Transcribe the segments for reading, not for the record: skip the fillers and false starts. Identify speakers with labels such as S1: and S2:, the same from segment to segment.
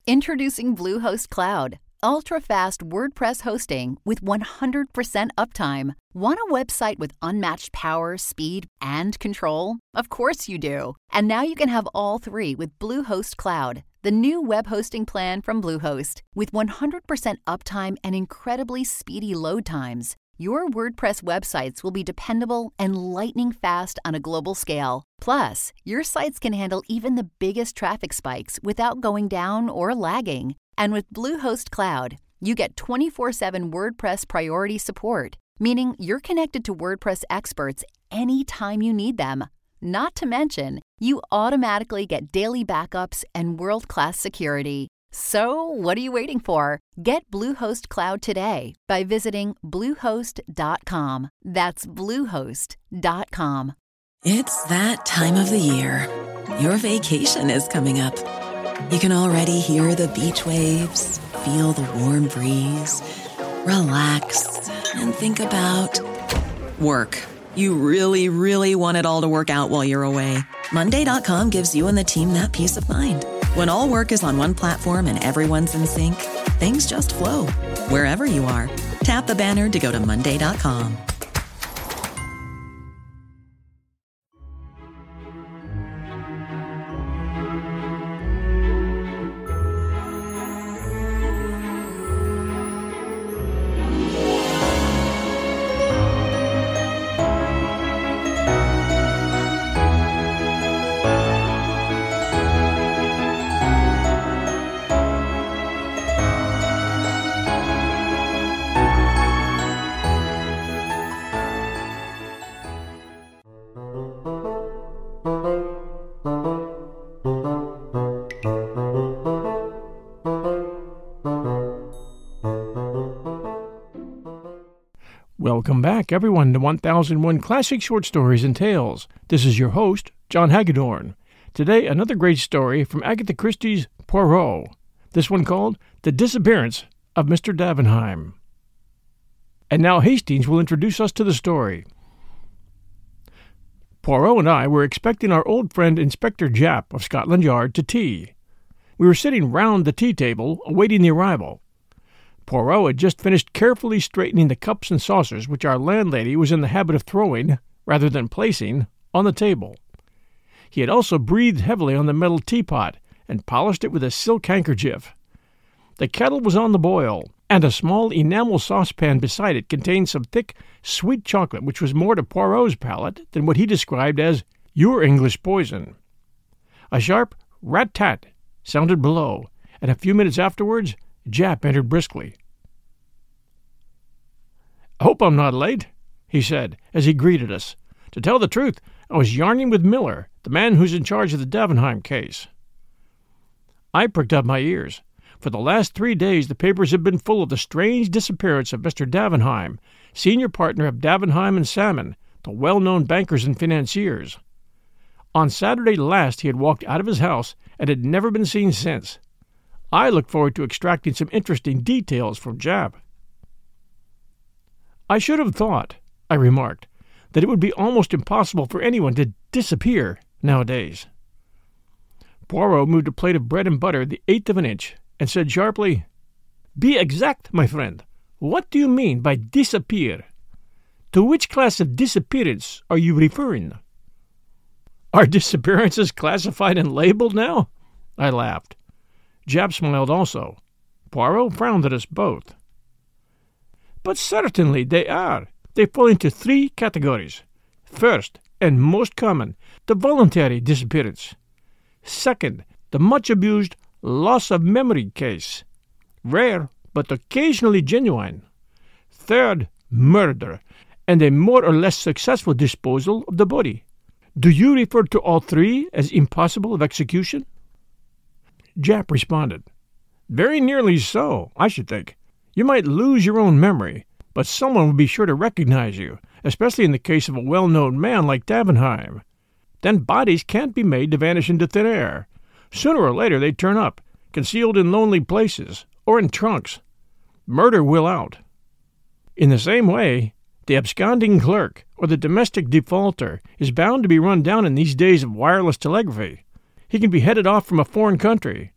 S1: Introducing Bluehost Cloud, ultra-fast WordPress hosting with 100% uptime. Want a website with unmatched power, speed, and control? Of course you do. And now you can have all three with Bluehost Cloud, the new web hosting plan from Bluehost. With 100% uptime and incredibly speedy load times, your WordPress websites will be dependable and lightning fast on a global scale. Plus, your sites can handle even the biggest traffic spikes without going down or lagging. And with Bluehost Cloud, you get 24/7 WordPress priority support, meaning you're connected to WordPress experts anytime you need them. Not to mention, you automatically get daily backups and world-class security. So, what are you waiting for? Get Bluehost Cloud today by visiting Bluehost.com. That's Bluehost.com.
S2: It's that time of the year. Your vacation is coming up. You can already hear the beach waves, feel the warm breeze, relax, and think about work. You really, really want it all to work out while you're away. Monday.com gives you and the team that peace of mind. When all work is on one platform and everyone's in sync, things just flow. Wherever you are, tap the banner to go to Monday.com.
S3: Welcome back, everyone, to 1001 Classic Short Stories and Tales. This is your host, John Hagedorn. Today, another great story from Agatha Christie's Poirot. This one called The Disappearance of Mr. Davenheim. And now Hastings will introduce us to the story. Poirot and I were expecting our old friend Inspector Japp of Scotland Yard to tea. We were sitting round the tea table, awaiting the arrival. Poirot had just finished carefully straightening the cups and saucers which our landlady was in the habit of throwing, rather than placing, on the table. He had also breathed heavily on the metal teapot and polished it with a silk handkerchief. The kettle was on the boil, and a small enamel saucepan beside it contained some thick, sweet chocolate which was more to Poirot's palate than what he described as your English poison. A sharp rat-tat sounded below, and a few minutes afterwards Japp entered briskly. "I hope I'm not late," he said, as he greeted us. "To tell the truth, I was yarning with Miller, the man who's in charge of the Davenheim case." I pricked up my ears. For the last 3 days the papers have been full of the strange disappearance of Mr. Davenheim, senior partner of Davenheim and Salmon, the well-known bankers and financiers. On Saturday last he had walked out of his house and had never been seen since. I look forward to extracting some interesting details from Japp. "I should have thought," I remarked, "that it would be almost impossible for anyone to disappear nowadays." Poirot moved a plate of bread and butter the eighth of an inch and said sharply, "Be exact, my friend. What do you mean by disappear? To which class of disappearance are you referring?" "Are disappearances classified and labeled now?" I laughed. Japp smiled also. Poirot frowned at us both. "But certainly they are. They fall into 3 categories. First, and most common, the voluntary disappearance. Second, the much-abused loss of memory case. Rare, but occasionally genuine. Third, murder, and a more or less successful disposal of the body. Do you refer to all 3 as impossible of execution?" Japp responded, "Very nearly so, I should think. You might lose your own memory, but someone would be sure to recognize you, especially in the case of a well-known man like Davenheim. Then bodies can't be made to vanish into thin air. Sooner or later they turn up, concealed in lonely places, or in trunks. Murder will out. In the same way, the absconding clerk or the domestic defaulter is bound to be run down in these days of wireless telegraphy. He can be headed off from a foreign country,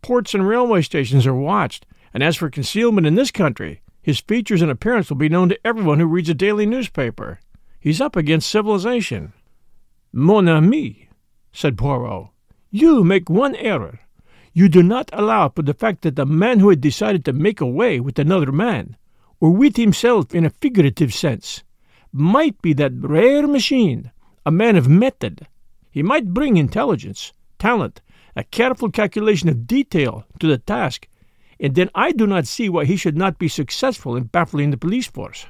S3: ports and railway stations are watched, and as for concealment in this country, his features and appearance will be known to everyone who reads a daily newspaper. He's up against civilization." "Mon ami," said Poirot, "you make one error. You do not allow for the fact that the man who had decided to make away with another man, or with himself in a figurative sense, might be that rare machine, a man of method. He might bring intelligence, talent, a careful calculation of detail to the task, and then I do not see why he should not be successful in baffling the police force."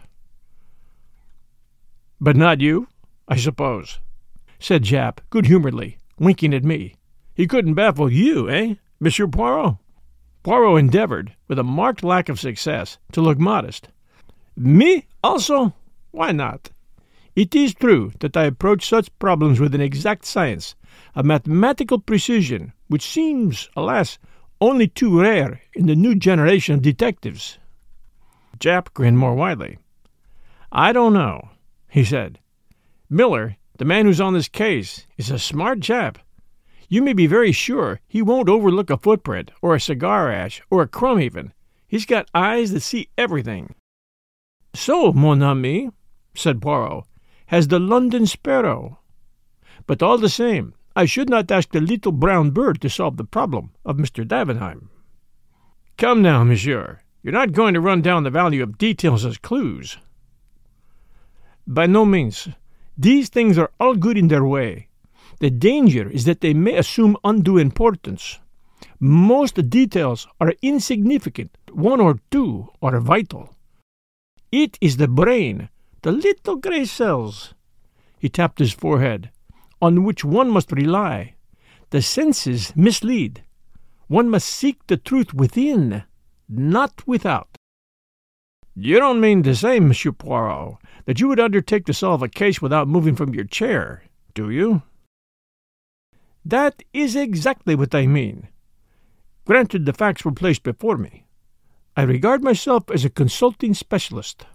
S3: "But not you, I suppose," said Japp good-humoredly, winking at me. "He couldn't baffle you, eh, Monsieur Poirot?" Poirot endeavored, with a marked lack of success, to look modest. "Me also? Why not? It is true that I approach such problems with an exact science, a mathematical precision, which seems, alas, only too rare in the new generation of detectives." Japp grinned more widely. "I don't know," he said. "Miller, the man who's on this case, is a smart chap. You may be very sure he won't overlook a footprint, or a cigar ash, or a crumb even. He's got eyes that see everything." "So, mon ami," said Poirot, "has the London Sparrow. But all the same, I should not ask the little brown bird to solve the problem of Mr. Davenheim." "Come now, monsieur, you're not going to run down the value of details as clues." "By no means. These things are all good in their way. The danger is that they may assume undue importance. Most details are insignificant. One or two are vital. It is the brain, the little grey cells," he tapped his forehead, "on which one must rely. The senses mislead. One must seek the truth within, not without." "You don't mean to say, Monsieur Poirot, that you would undertake to solve a case without moving from your chair, do you?" "That is exactly what I mean. Granted the facts were placed before me. I regard myself as a consulting specialist."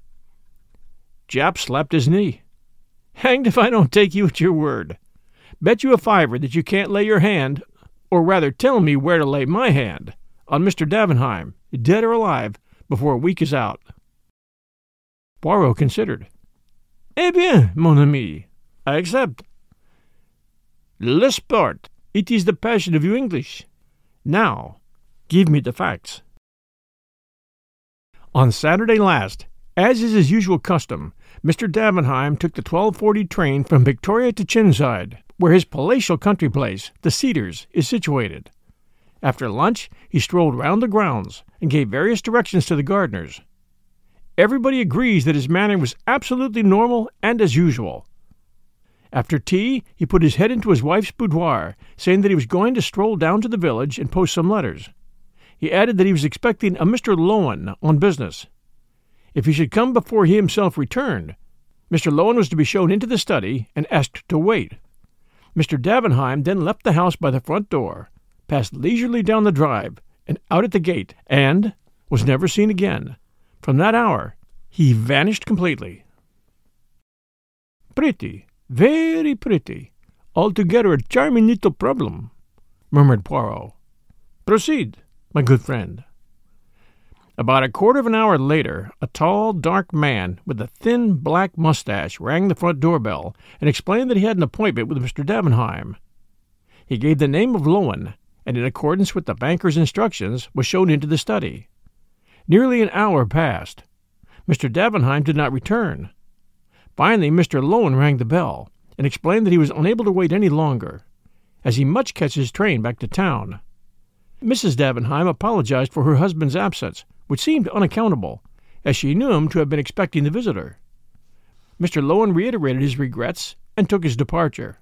S3: Japp slapped his knee. "Hanged if I don't take you at your word. Bet you a fiver that you can't lay your hand, or rather tell me where to lay my hand, on Mr. Davenheim, dead or alive, before a week is out." Poirot considered. "Eh bien, mon ami, I accept. Le sport, it is the passion of you English. Now, give me the facts." On Saturday last, as is his usual custom, Mr. Davenheim took the 12:40 train from Victoria to Chinside, where his palatial country place, the Cedars, is situated. After lunch, he strolled round the grounds and gave various directions to the gardeners. Everybody agrees that his manner was absolutely normal and as usual. After tea, he put his head into his wife's boudoir, saying that he was going to stroll down to the village and post some letters. He added that he was expecting a Mr. Lowen on business. If he should come before he himself returned, Mr. Lowen was to be shown into the study and asked to wait. Mr. Davenheim then left the house by the front door, passed leisurely down the drive and out at the gate, and was never seen again. From that hour, he vanished completely. "Pretty, very pretty. Altogether a charming little problem," murmured Poirot. "Proceed, my good friend." About a quarter of an hour later, a tall, dark man with a thin, black mustache rang the front doorbell and explained that he had an appointment with Mr. Davenheim. He gave the name of Lowen, and in accordance with the banker's instructions, was shown into the study. Nearly an hour passed. Mr. Davenheim did not return. Finally, Mr. Lowen rang the bell and explained that he was unable to wait any longer, as he must catch his train back to town. Mrs. Davenheim apologized for her husband's absence, which seemed unaccountable, as she knew him to have been expecting the visitor. Mr. Lowen reiterated his regrets and took his departure.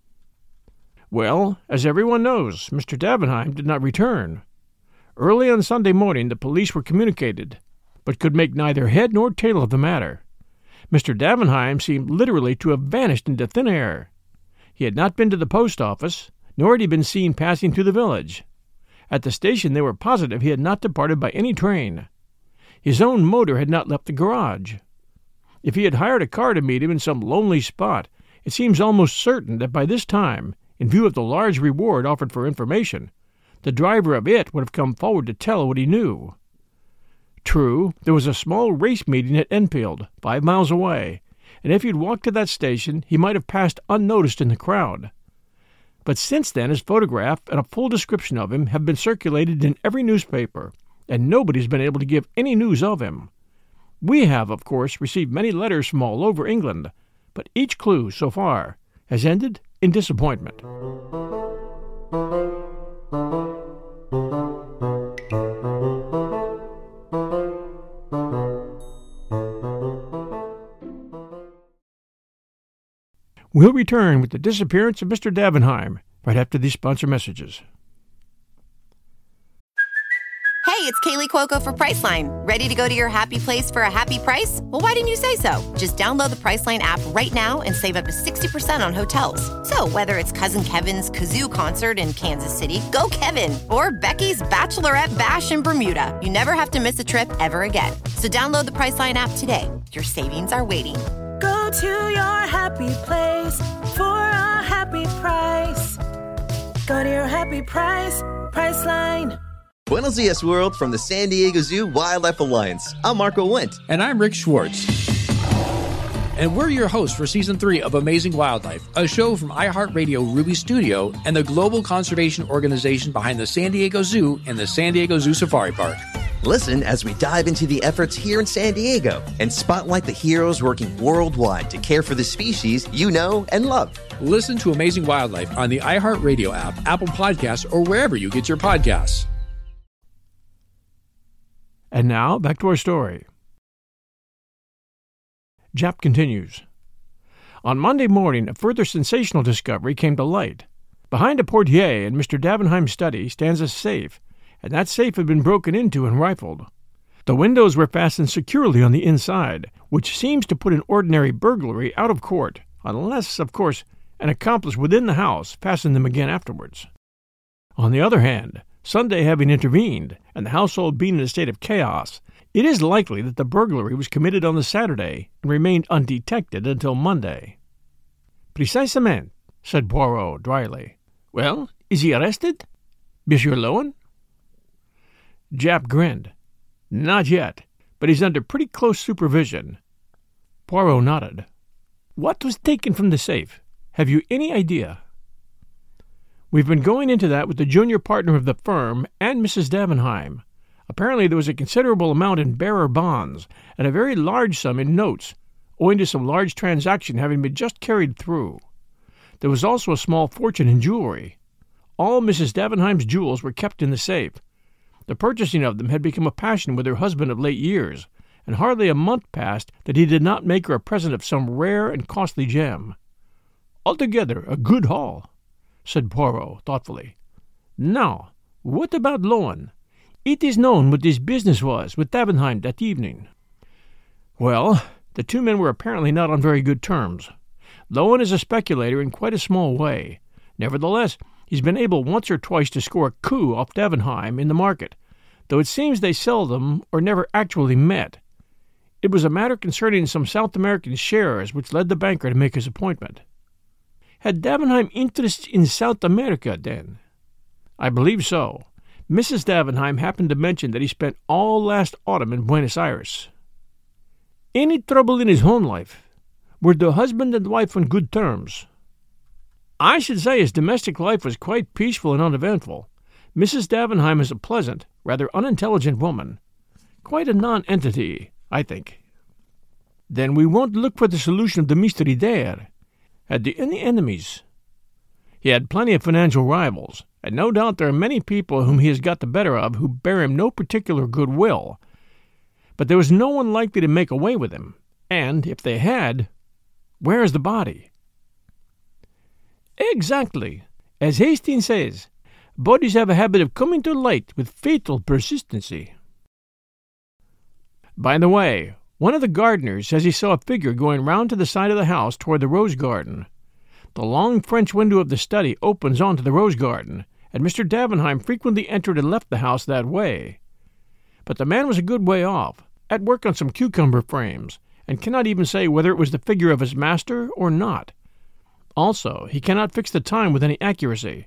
S3: Well, as everyone knows, Mr. Davenheim did not return. Early on Sunday morning the police were communicated, but could make neither head nor tail of the matter. Mr. Davenheim seemed literally to have vanished into thin air. He had not been to the post office, nor had he been seen passing through the village. At the station they were positive he had not departed by any train. His own motor had not left the garage. If he had hired a car to meet him in some lonely spot, it seems almost certain that by this time, in view of the large reward offered for information, the driver of it would have come forward to tell what he knew. True, there was a small race meeting at Enfield, 5 miles away, and if he'd walked to that station, he might have passed unnoticed in the crowd. But since then his photograph and a full description of him have been circulated in every newspaper, and nobody's been able to give any news of him. We have, of course, received many letters from all over England, but each clue, so far, has ended in disappointment. We'll return with the disappearance of Mr. Davenheim right after these sponsor messages.
S4: Hey, it's Kaylee Cuoco for Priceline. Ready to go to your happy place for a happy price? Well, why didn't you say so? Just download the Priceline app right now and save up to 60% on hotels. So whether it's Cousin Kevin's Kazoo Concert in Kansas City, go Kevin, or Becky's Bachelorette Bash in Bermuda, you never have to miss a trip ever again. So download the Priceline app today. Your savings are waiting.
S5: Go to your happy place for a happy price. Go to your happy price, Priceline.
S6: Buenos dias, world, from the San Diego Zoo Wildlife Alliance. I'm Marco Wendt.
S7: And I'm Rick Schwartz. And we're your hosts for Season 3 of Amazing Wildlife, a show from iHeartRadio Ruby Studio and the global conservation organization behind the San Diego Zoo and the San Diego Zoo Safari Park.
S6: Listen as we dive into the efforts here in San Diego and spotlight the heroes working worldwide to care for the species you know and love.
S7: Listen to Amazing Wildlife on the iHeartRadio app, Apple Podcasts, or wherever you get your podcasts.
S3: And now, back to our story. Japp continues. On Monday morning, a further sensational discovery came to light. Behind a portiere in Mr. Davenheim's study stands a safe, and that safe had been broken into and rifled. The windows were fastened securely on the inside, which seems to put an ordinary burglary out of court, unless, of course, an accomplice within the house fastened them again afterwards. On the other hand, Sunday having intervened, and the household being in a state of chaos, it is likely that the burglary was committed on the Saturday and remained undetected until Monday. "Precisement," said Poirot dryly. "Well, is he arrested? Monsieur Lowen?" Japp grinned. "Not yet, but he's under pretty close supervision." Poirot nodded. "What was taken from the safe? Have you any idea?" "We've been going into that with the junior partner of the firm and Mrs. Davenheim. Apparently there was a considerable amount in bearer bonds and a very large sum in notes, owing to some large transaction having been just carried through. There was also a small fortune in jewelry. All Mrs. Davenheim's jewels were kept in the safe. The purchasing of them had become a passion with her husband of late years, and hardly a month passed that he did not make her a present of some rare and costly gem. Altogether a good haul," said Poirot thoughtfully. "Now, what about Lowen? It is known what his business was with Davenheim that evening." "Well, the two men were apparently not on very good terms. Lowen is a speculator in quite a small way. Nevertheless, he's been able once or twice to score a coup off Davenheim in the market, though it seems they seldom or never actually met. It was a matter concerning some South American shares which led the banker to make his appointment." "Had Davenheim interests in South America, then?" "I believe so. Mrs. Davenheim happened to mention that he spent all last autumn in Buenos Aires." "Any trouble in his home life? Were the husband and wife on good terms?" "I should say his domestic life was quite peaceful and uneventful. Mrs. Davenheim is a pleasant, rather unintelligent woman. Quite a non-entity, I think." "Then we won't look for the solution of the mystery there. Had he any enemies?" "He had plenty of financial rivals, and no doubt there are many people whom he has got the better of who bear him no particular goodwill. But there was no one likely to make away with him, and, if they had, where is the body?" "Exactly. As Hastings says, bodies have a habit of coming to light with fatal persistency." "By the way, one of the gardeners says he saw a figure going round to the side of the house toward the rose garden. The long French window of the study opens onto the rose garden, and Mr. Davenheim frequently entered and left the house that way. But the man was a good way off, at work on some cucumber frames, and cannot even say whether it was the figure of his master or not. Also, he cannot fix the time with any accuracy.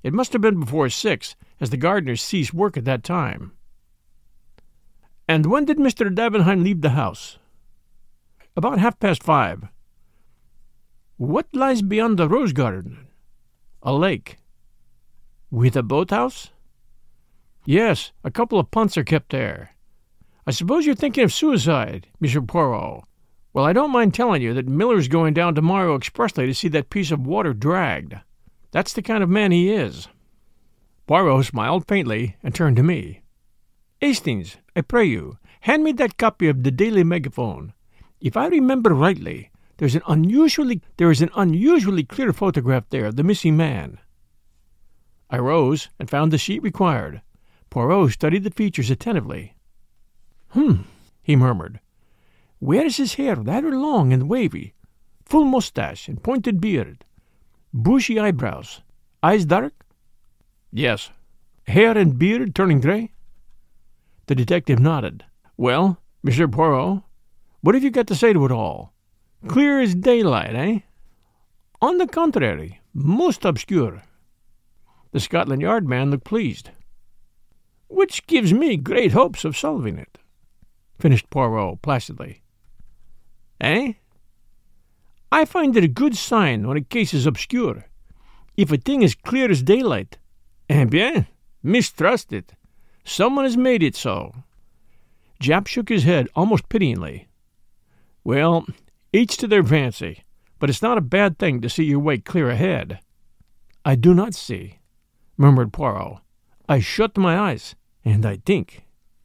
S3: It must have been before 6, as the gardeners ceased work at that time. And when did Mr. Davenheim leave the house? About 5:30. What lies beyond the rose garden? A lake. With a boathouse? Yes, a couple of punts are kept there. I suppose you're thinking of suicide, Monsieur Poirot. Well, I don't mind telling you that Miller's going down tomorrow expressly to see that piece of water dragged. That's the kind of man he is. Poirot smiled faintly and turned to me. Hastings, I pray you, hand me that copy of the Daily Megaphone. If I remember rightly, there is an unusually clear photograph there of the missing man. I rose and found the sheet required. Poirot studied the features attentively. He murmured. Where is his hair rather long and wavy? Full mustache and pointed beard. Bushy eyebrows. Eyes dark? Yes. Hair and beard turning grey? The detective nodded. Well, Monsieur Poirot, what have you got to say to it all? Clear as daylight, eh? On the contrary, most obscure. The Scotland Yard man looked pleased. Which gives me great hopes of solving it, finished Poirot placidly. Eh? I find it a good sign when a case is obscure. If a thing is clear as daylight, eh bien, mistrust it. Someone has made it so. Japp shook his head almost pityingly. Well, each to their fancy, but it's not a bad thing to see your way clear ahead. I do not see, murmured Poirot. I shut my eyes, and I think.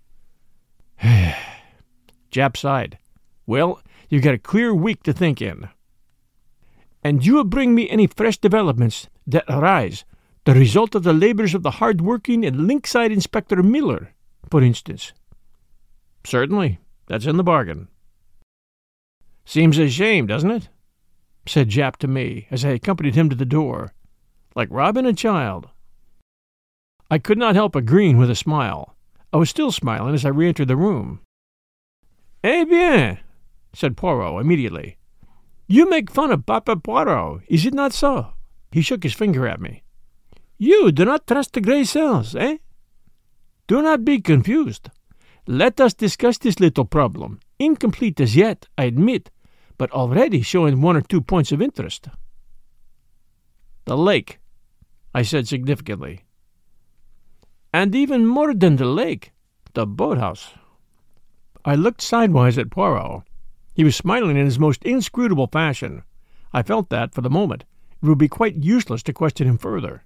S3: Japp sighed. Well, you've got a clear week to think in. And you will bring me any fresh developments that arise, the result of the labors of the hard-working and Linkside Inspector Miller, for instance. Certainly. That's in the bargain. Seems a shame, doesn't it? Said Japp to me as I accompanied him to the door. Like robbing a child. I could not help agreeing with a smile. I was still smiling as I re-entered the room. Eh bien, said Poirot immediately. You make fun of Papa Poirot, is it not so? He shook his finger at me. You do not trust the grey cells, eh? Do not be confused. Let us discuss this little problem, incomplete as yet, I admit, but already showing 1 or 2 points of interest. The lake, I said significantly. And even more than the lake, the boathouse. I looked sidewise at Poirot. He was smiling in his most inscrutable fashion. I felt that, for the moment, it would be quite useless to question him further.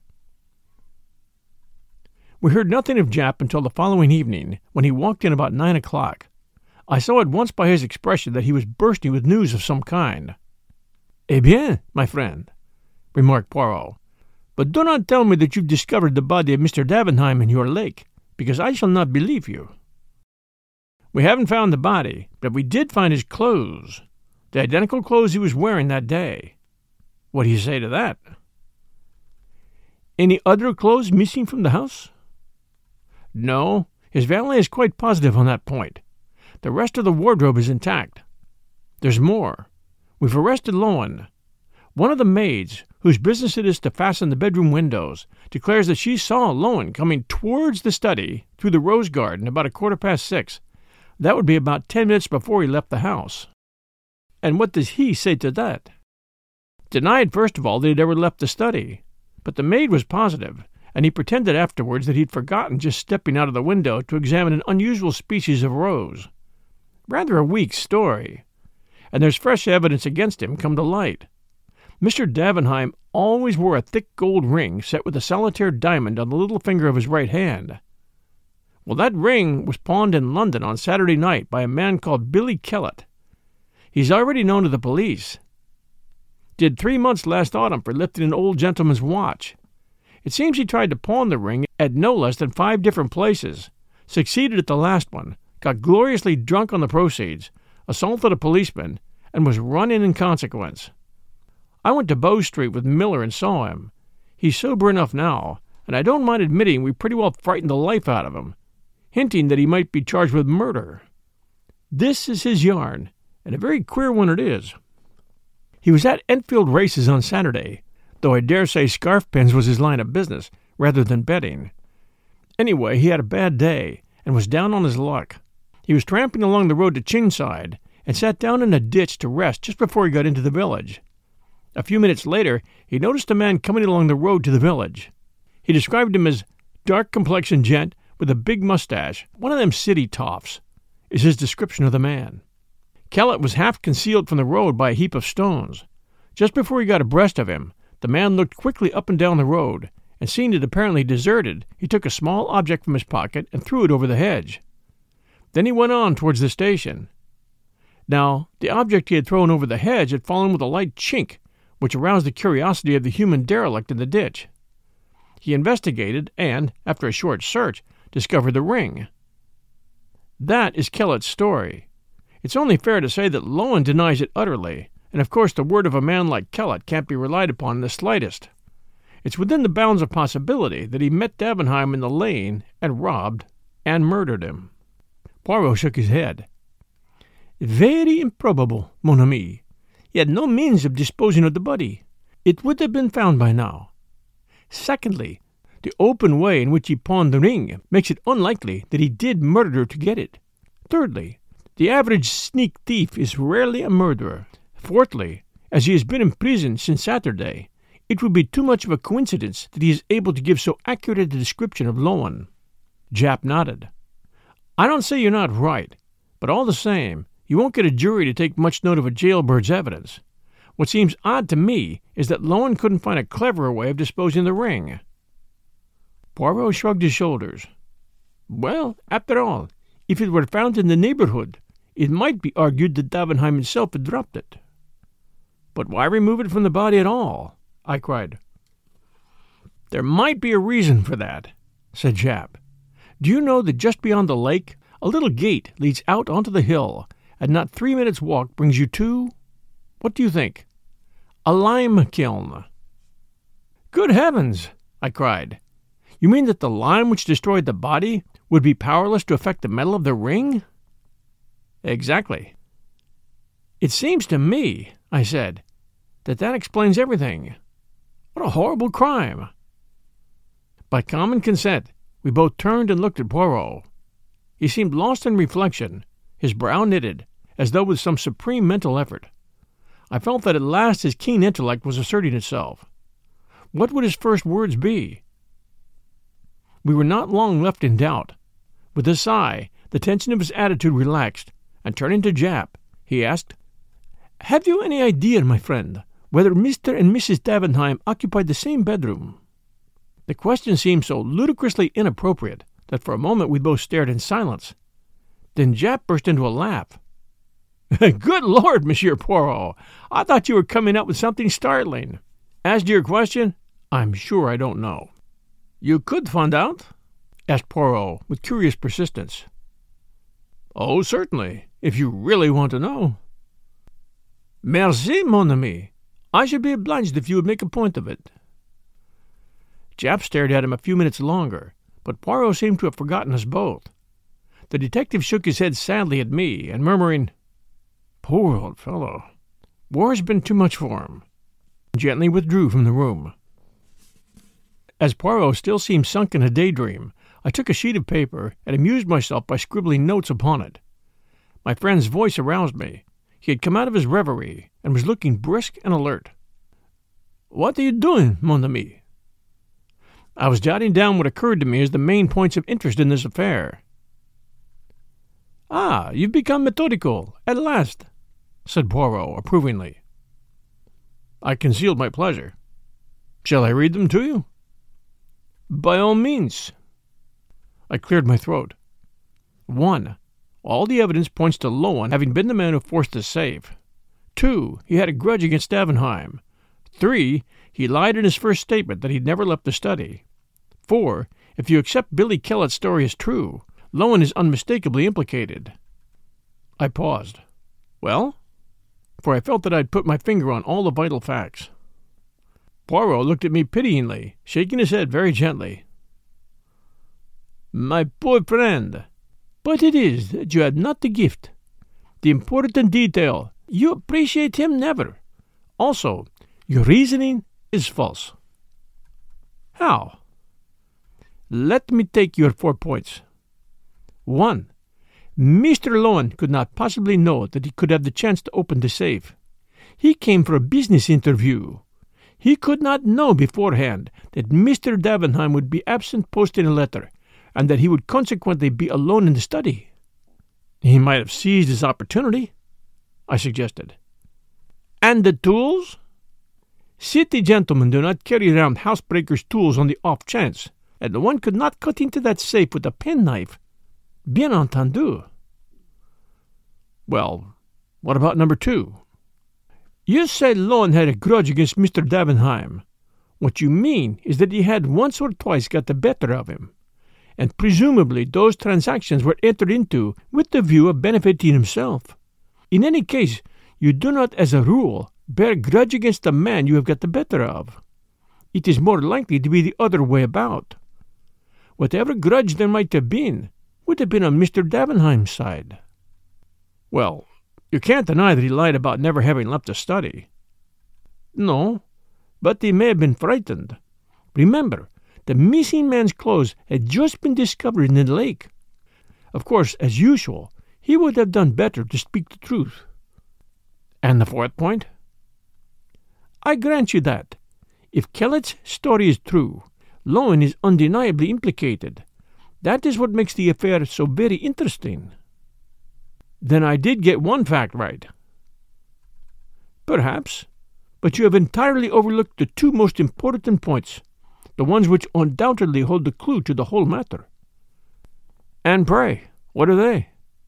S3: We heard nothing of Japp until the following evening, when he walked in about 9 o'clock. I saw at once by his expression that he was bursting with news of some kind. Eh bien, my friend, remarked Poirot, but do not tell me that you've discovered the body of Mr. Davenheim in your lake, because I shall not believe you. We haven't found the body, but we did find his clothes, the identical clothes he was wearing that day. What do you say to that? Any other clothes missing from the house? No, his valet is quite positive on that point. The rest of the wardrobe is intact. There's more. We've arrested Lowen. One of the maids, whose business it is to fasten the bedroom windows, declares that she saw Lowen coming towards the study through the rose garden about 6:15. That would be about 10 minutes before he left the house. And what does he say to that? Denied, first of all, that he'd ever left the study. But the maid was positive, and he pretended afterwards that he'd forgotten just stepping out of the window to examine an unusual species of rose. Rather a weak story. And there's fresh evidence against him come to light. Mr. Davenheim always wore a thick gold ring set with a solitaire diamond on the little finger of his right hand. Well, that ring was pawned in London on Saturday night by a man called Billy Kellett. He's already known to the police. Did 3 months last autumn for lifting an old gentleman's watch. It seems he tried to pawn the ring at no less than 5 different places, succeeded at the last one, got gloriously drunk on the proceeds, assaulted a policeman, and was run in consequence. I went to Bow Street with Miller and saw him. He's sober enough now, and I don't mind admitting we pretty well frightened the life out of him, hinting that he might be charged with murder. This is his yarn, and a very queer one it is. He was at Enfield races on Saturday, though I dare say scarf pins was his line of business, rather than betting. Anyway, he had a bad day and was down on his luck. He was tramping along the road to Chingside and sat down in a ditch to rest just before he got into the village. A few minutes later, he noticed a man coming along the road to the village. He described him as dark-complexioned gent with a big mustache, one of them city toffs, is his description of the man. Kellett was half concealed from the road by a heap of stones. Just before he got abreast of him, the man looked quickly up and down the road, and seeing it apparently deserted, he took a small object from his pocket and threw it over the hedge. Then he went on towards the station. Now, the object he had thrown over the hedge had fallen with a light chink, which aroused the curiosity of the human derelict in the ditch. He investigated and, after a short search, discovered the ring. That is Kellett's story. It's only fair to say that Lowen denies it utterly, and of course the word of a man like Kellett can't be relied upon in the slightest. It's within the bounds of possibility that he met Davenheim in the lane and robbed and murdered him. Poirot shook his head. Very improbable, mon ami. He had no means of disposing of the body. It would have been found by now. Secondly, the open way in which he pawned the ring makes it unlikely that he did murder to get it. Thirdly, the average sneak thief is rarely a murderer. Fourthly, as he has been in prison since Saturday, it would be too much of a coincidence that he is able to give so accurate a description of Lowen. Japp nodded. I don't say you're not right, but all the same, you won't get a jury to take much note of a jailbird's evidence. What seems odd to me is that Lowen couldn't find a cleverer way of disposing of the ring. Poirot shrugged his shoulders. Well, after all, if it were found in the neighborhood, it might be argued that Davenheim himself had dropped it. But why remove it from the body at all? I cried. There might be a reason for that, said Japp. Do you know that just beyond the lake, a little gate leads out onto the hill, and not 3 minutes' walk brings you to, what do you think? A lime kiln. Good heavens, I cried. You mean that the lime which destroyed the body would be powerless to affect the metal of the ring? Exactly. It seems to me, I said, that explains everything. What a horrible crime. By common consent, we both turned and looked at Poirot. He seemed lost in reflection, his brow knitted, as though with some supreme mental effort. I felt that at last his keen intellect was asserting itself. What would his first words be? We were not long left in doubt. With a sigh, the tension of his attitude relaxed, and turning to Japp, he asked, Have you any idea, my friend, whether Mr. and Mrs. Davenheim occupied the same bedroom? The question seemed so ludicrously inappropriate that for a moment we both stared in silence. Then Japp burst into a laugh. Good Lord, Monsieur Poirot, I thought you were coming up with something startling. As to your question, I'm sure I don't know. You could find out? Asked Poirot with curious persistence. Oh, certainly, if you really want to know. Merci, mon ami. I should be obliged if you would make a point of it. Japp stared at him a few minutes longer, but Poirot seemed to have forgotten us both. The detective shook his head sadly at me, and murmuring, Poor old fellow, war's been too much for him, gently withdrew from the room. As Poirot still seemed sunk in a daydream, I took a sheet of paper and amused myself by scribbling notes upon it. My friend's voice aroused me. He had come out of his reverie and was looking brisk and alert. What are you doing, mon ami? I was jotting down what occurred to me as the main points of interest in this affair. Ah, you've become methodical, at last, said Poirot approvingly. I concealed my pleasure. Shall I read them to you? By all means. I cleared my throat. 1. All the evidence points to Lowen having been the man who forced the safe. 2. He had a grudge against Davenheim. 3. He lied in his first statement that he'd never left the study. 4. If you accept Billy Kellett's story as true, Lowen is unmistakably implicated. I paused. Well? For I felt that I'd put my finger on all the vital facts. Poirot looked at me pityingly, shaking his head very gently. My poor friend, but it is that you have not the gift. The important detail, you appreciate him never. Also, your reasoning is false. How? Let me take your 4 points. 1. Mr. Lowen could not possibly know that he could have the chance to open the safe. He came for a business interview. He could not know beforehand that Mr. Davenheim would be absent posting a letter, and that he would consequently be alone in the study. He might have seized his opportunity, I suggested. And the tools? City gentlemen do not carry around housebreakers' tools on the off chance, and one could not cut into that safe with a penknife. Bien entendu. Well, what about number 2? You said Lowen had a grudge against Mr. Davenheim. What you mean is that he had once or twice got the better of him, and presumably those transactions were entered into with the view of benefiting himself. In any case, you do not, as a rule, bear grudge against the man you have got the better of. It is more likely to be the other way about. Whatever grudge there might have been would have been on Mr. Davenheim's side. Well, you can't deny that he lied about never having left the study. No, but he may have been frightened. Remember, the missing man's clothes had just been discovered in the lake. Of course, as usual, he would have done better to speak the truth. And the 4th point? I grant you that, if Kellett's story is true, Lowen is undeniably implicated. That is what makes the affair so very interesting. Then I did get one fact right. Perhaps, but you have entirely overlooked the 2 most important points, the ones which undoubtedly hold the clue to the whole matter. And pray, what are they?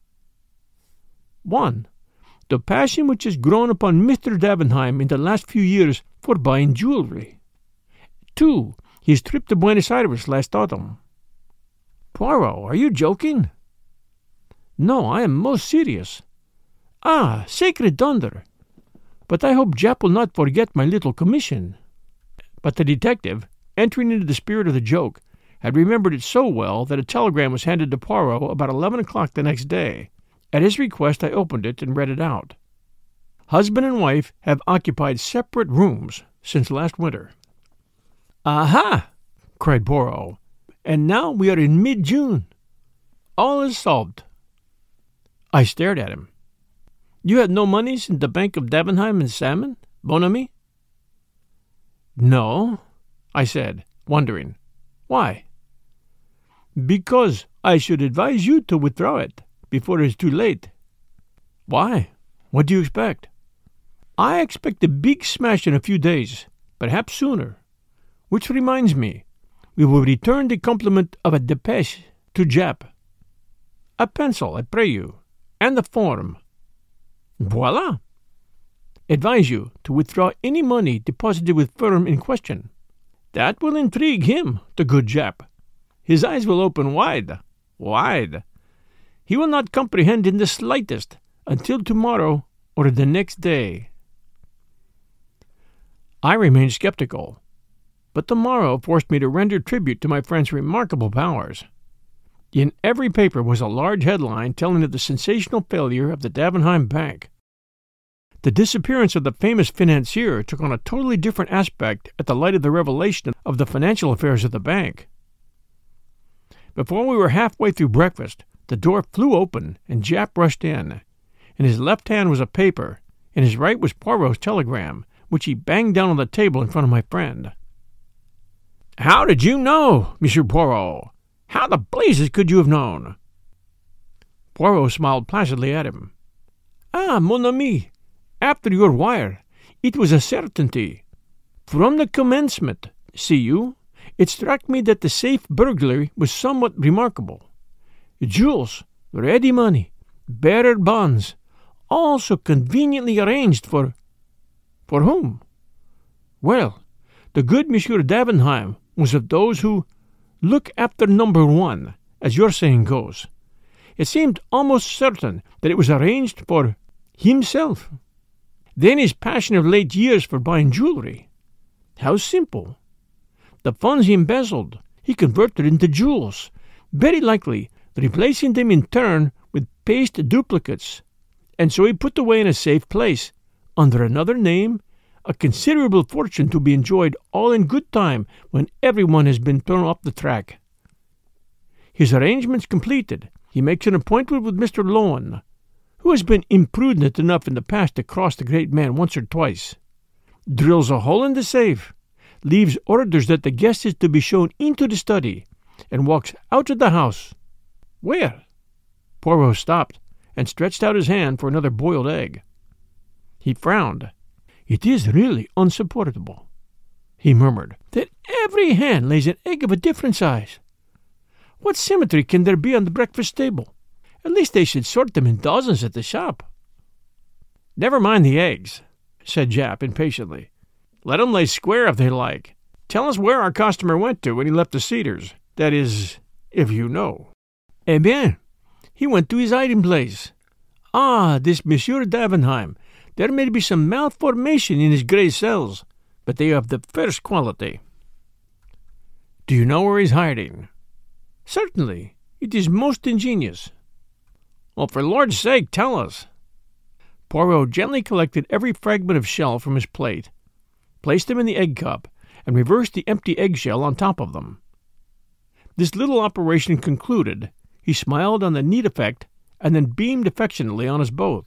S3: 1. The passion which has grown upon Mr. Davenheim in the last few years for buying jewelry. 2. His trip to Buenos Aires last autumn. Poirot, are you joking? No, I am most serious. Ah, sacred thunder! But I hope Japp will not forget my little commission. But the detective, entering into the spirit of the joke, had remembered it so well that a telegram was handed to Poirot about 11 o'clock the next day. At his request, I opened it and read it out. Husband and wife have occupied separate rooms since last winter. Aha! Cried Poirot. And now we are in mid-June. All is solved. I stared at him. You had no moneys in the bank of Davenheim and Salmon, Bon Ami? No, I said, wondering. Why? Because I should advise you to withdraw it before it is too late. Why? What do you expect? I expect a big smash in a few days, perhaps sooner. Which reminds me, we will return the compliment of a dépêche to Japp. A pencil, I pray you, and the form. Voila! Advise you to withdraw any money deposited with firm in question. That will intrigue him, the good Japp. His eyes will open wide, wide. He will not comprehend in the slightest until tomorrow or the next day. I remained skeptical, but the morrow forced me to render tribute to my friend's remarkable powers. In every paper was a large headline telling of the sensational failure of the Davenheim Bank. The disappearance of the famous financier took on a totally different aspect at the light of the revelation of the financial affairs of the bank. Before we were halfway through breakfast, the door flew open and Japp rushed in. In his left hand was a paper, in his right was Poirot's telegram, which he banged down on the table in front of my friend. "How did you know, Monsieur Poirot? How the blazes could you have known?" Poirot smiled placidly at him. "Ah, mon ami, after your wire, it was a certainty. From the commencement, see you, it struck me that the safe burglary was somewhat remarkable. Jewels, ready money, bearer bonds, all so conveniently arranged for whom? Well, the good Monsieur Davenheim was of those who look after number one, as your saying goes. It seemed almost certain that it was arranged for himself. Then his passion of late years for buying jewelry. How simple. The funds he embezzled, he converted into jewels, very likely replacing them in turn with paste duplicates, and so he put away in a safe place, under another name, a considerable fortune to be enjoyed all in good time when everyone has been thrown off the track. His arrangements completed, he makes an appointment with Mr. Lowen, who has been imprudent enough in the past to cross the great man once or twice, drills a hole in the safe, leaves orders that the guest is to be shown into the study, and walks out of the house. Where? Poirot stopped and stretched out his hand for another boiled egg. He frowned. It is really unsupportable, he murmured, that every hand lays an egg of a different size. What symmetry can there be on the breakfast table? At least they should sort them in dozens at the shop. Never mind the eggs, said Japp impatiently. Let 'em lay square if they like. Tell us where our customer went to when he left the Cedars. That is, if you know. Eh bien, he went to his hiding place. Ah, this Monsieur Davenheim. There may be some malformation in his grey cells, but they are of the first quality. Do you know where he's hiding? Certainly. It is most ingenious. Well, for Lord's sake, tell us. Poirot gently collected every fragment of shell from his plate, placed them in the egg cup, and reversed the empty eggshell on top of them. This little operation concluded, he smiled on the neat effect and then beamed affectionately on us both.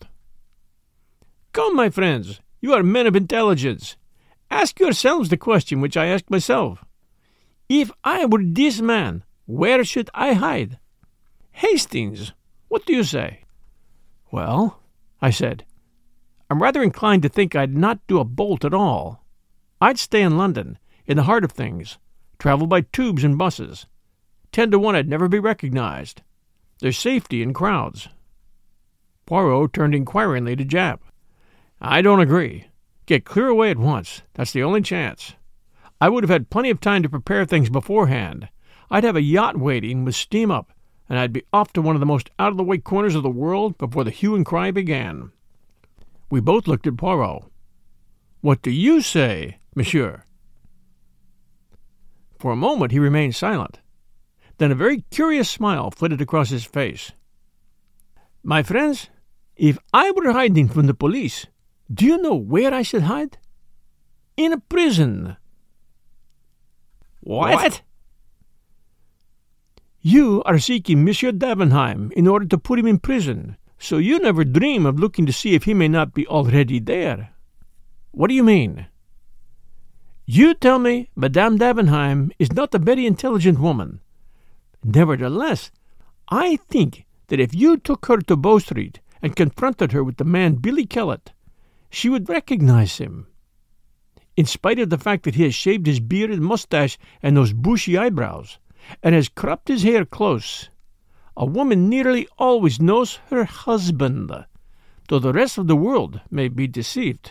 S3: Come, my friends, you are men of intelligence. Ask yourselves the question which I ask myself. If I were this man, where should I hide? Hastings, what do you say? Well, I said, I'm rather inclined to think I'd not do a bolt at all. I'd stay in London, in the heart of things, travel by tubes and buses. 10 to 1 I'd never be recognized. There's safety in crowds. Poirot turned inquiringly to Japp. I don't agree. Get clear away at once. That's the only chance. I would have had plenty of time to prepare things beforehand. I'd have a yacht waiting with steam up, and I'd be off to one of the most out-of-the-way corners of the world before the hue and cry began. We both looked at Poirot. What do you say, monsieur? For a moment he remained silent. Then a very curious smile flitted across his face. My friends, if I were hiding from the police, do you know where I should hide? In a prison. What? You are seeking Monsieur Davenheim in order to put him in prison, so you never dream of looking to see if he may not be already there. What do you mean? You tell me Madame Davenheim is not a very intelligent woman. Nevertheless, I think that if you took her to Bow Street and confronted her with the man Billy Kellett, she would recognize him. In spite of the fact that he has shaved his beard and mustache and those bushy eyebrows, and has cropped his hair close, a woman nearly always knows her husband, though the rest of the world may be deceived.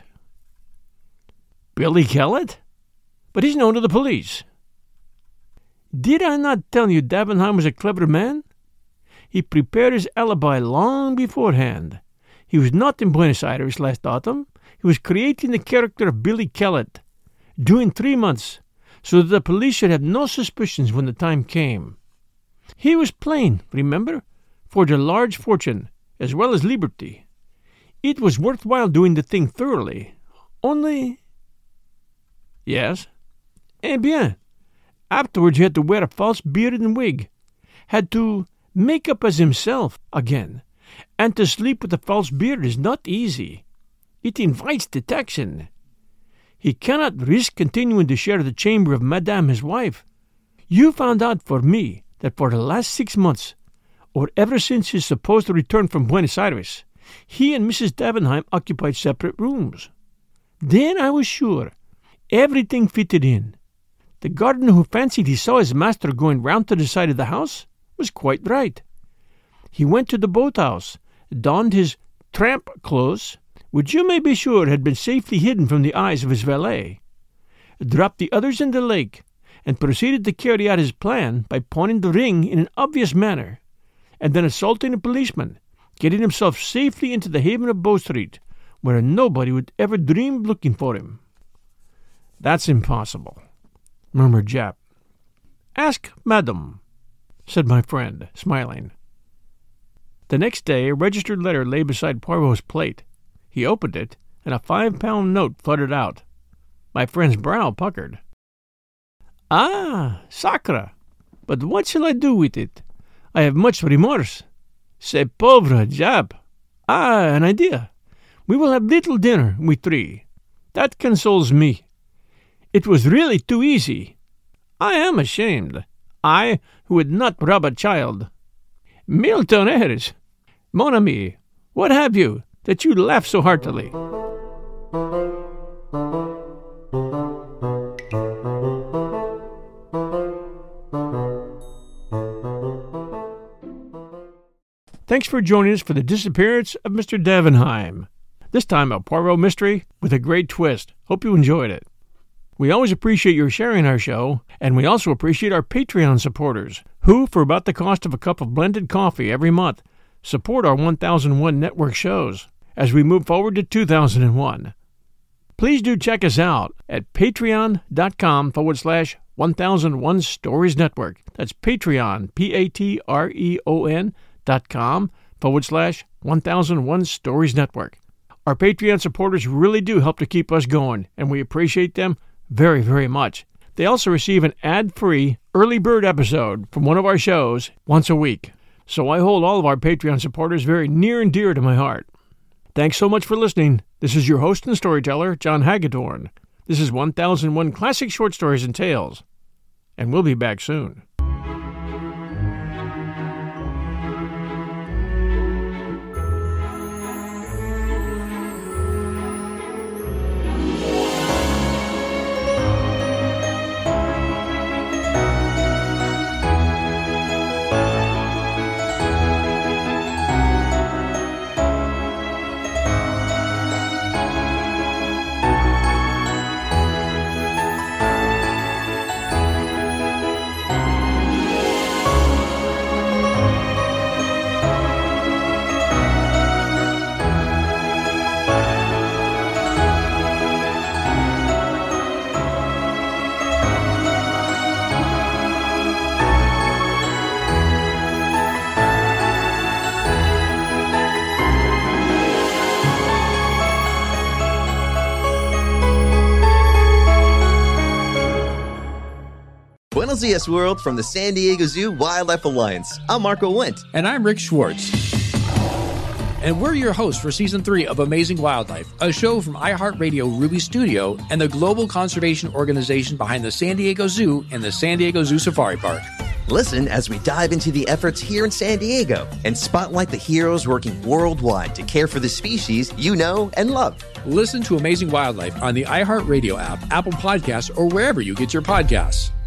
S3: Billy Kellett? But he's known to the police. Did I not tell you Davenheim was a clever man? He prepared his alibi long beforehand. He was not in Buenos Aires last autumn. He was creating the character of Billy Kellett, due in 3 months, so that the police should have no suspicions when the time came. He was plain, remember, forged a large fortune, as well as liberty. It was worthwhile doing the thing thoroughly. Only... Yes? Eh bien, afterwards he had to wear a false beard and wig, had to make up as himself again, and to sleep with a false beard is not easy. It invites detection. He cannot risk continuing to share the chamber of Madame his wife. You found out for me that for the last 6 months, or ever since his supposed return from Buenos Aires, he and Mrs. Davenheim occupied separate rooms. Then I was sure everything fitted in. The gardener who fancied he saw his master going round to the side of the house was quite right. He went to the boathouse, donned his tramp clothes, which you may be sure had been safely hidden from the eyes of his valet, dropped the others in the lake, and proceeded to carry out his plan by pawning the ring in an obvious manner, and then assaulting a policeman, getting himself safely into the haven of Bow Street, where nobody would ever dream of looking for him. That's impossible, murmured Japp. Ask Madame, said my friend, smiling. The next day a registered letter lay beside Poirot's plate. He opened it, and a 5-pound note fluttered out. My friend's brow puckered. Ah, sacre! But what shall I do with it? I have much remorse. C'est pauvre Jap. Ah, an idea. We will have little dinner, we three. That consoles me. It was really too easy. I am ashamed. I, who would not rob a child. Milton Ayres, mon ami, what have you, that you laugh so heartily? Thanks for joining us for the disappearance of Mr. Davenheim. This time a Poirot mystery with a great twist. Hope you enjoyed it. We always appreciate your sharing our show, and we also appreciate our Patreon supporters, who, for about the cost of a cup of blended coffee every month, support our 1001 network shows as we move forward to 2001. Please do check us out at patreon.com/1001 Stories Network. That's Patreon, patreon.com/1001 Stories Network. Our Patreon supporters really do help to keep us going, and we appreciate them very, very much. They also receive an ad-free early bird episode from one of our shows once a week. So I hold all of our Patreon supporters very near and dear to my heart. Thanks so much for listening. This is your host and storyteller, John Hagedorn. This is 1001 Classic Short Stories and Tales, and we'll be back soon.
S6: Buenos Dias, world, from the San Diego Zoo Wildlife Alliance. I'm Marco Wendt.
S7: And I'm Rick Schwartz. And we're your hosts for Season 3 of Amazing Wildlife, a show from iHeartRadio Ruby Studio and the global conservation organization behind the San Diego Zoo and the San Diego Zoo Safari Park.
S6: Listen as we dive into the efforts here in San Diego and spotlight the heroes working worldwide to care for the species you know and love.
S7: Listen to Amazing Wildlife on the iHeartRadio app, Apple Podcasts, or wherever you get your podcasts.